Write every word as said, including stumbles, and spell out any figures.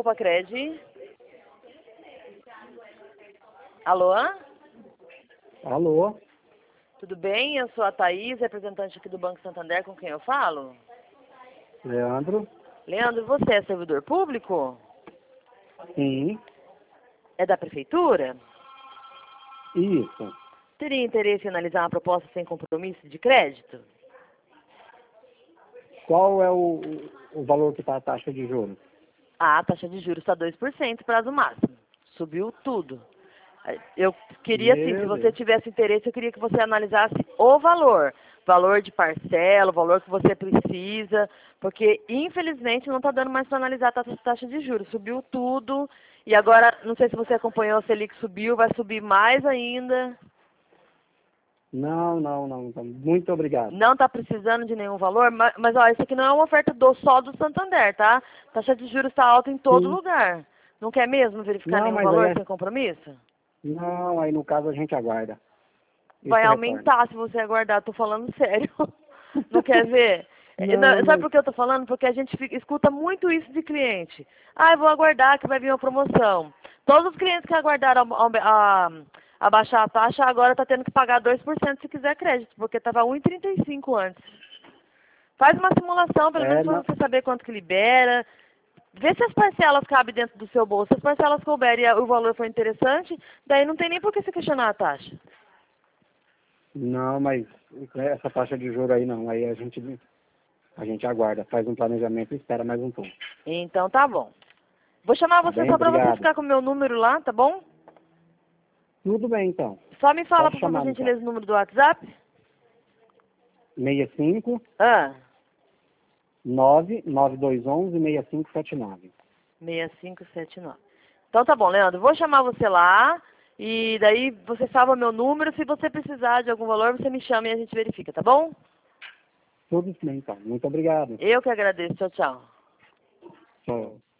Opa, Cred. Alô? Alô? Tudo bem? Eu sou a Thaís, representante aqui do Banco Santander, com quem eu falo? Leandro? Leandro, você é servidor público? Sim. É da prefeitura? Isso. Teria interesse em analisar uma proposta sem compromisso de crédito? Qual é o, o valor que está a taxa de juros? Ah, a taxa de juros está dois por cento, prazo máximo. Subiu tudo. Eu queria, assim, se Meu você Deus. tivesse interesse, eu queria que você analisasse o valor. Valor de parcela, o valor que você precisa, porque, infelizmente, não está dando mais para analisar a taxa, taxa de juros. Subiu tudo, e agora, não sei se você acompanhou, a Selic subiu, vai subir mais ainda. Não, não, não. Então, muito obrigado. Não está precisando de nenhum valor, mas, mas ó, isso aqui não é uma oferta do, só do Santander, tá? Taxa de juros está alta em todo Sim. lugar. Não quer mesmo verificar Não, nenhum mas aí valor é... sem compromisso? Não, aí no caso a gente aguarda. Vai Isso retorna. aumentar se você aguardar, tô falando sério. Não quer ver? É, não, Não, sabe mas... por que eu tô falando? Porque a gente fica- escuta muito isso de cliente. Ah, eu vou aguardar que vai vir uma promoção. Todos os clientes que aguardaram a, a, a baixar a taxa, agora tá tendo que pagar dois por cento se quiser crédito, porque tava um e trinta e cinco antes. Faz uma simulação, pelo É, menos para não... você saber quanto que libera. Vê se as parcelas cabem dentro do seu bolso. Se as parcelas couberem e o valor for interessante, daí não tem nem por que você questionar a taxa. não, mas essa taxa de juros aí não. Aí a gente, a gente aguarda, faz um planejamento e espera mais um pouco. Então tá bom. Vou chamar Tá você bem? só pra você Obrigado. ficar com o meu número lá, tá bom? Tudo bem, então. Só me fala, Pode por favor, chamar, então. gentileza, o número do WhatsApp. seis cinco Ah, nove nove dois um um seis cinco sete nove. seis cinco sete nove. Então tá bom, Leandro. Vou chamar você lá e daí você salva meu número. Se você precisar de algum valor, você me chama e a gente verifica, tá bom? Tudo bem, então. Muito obrigado. Eu que agradeço. Tchau, tchau. Tchau.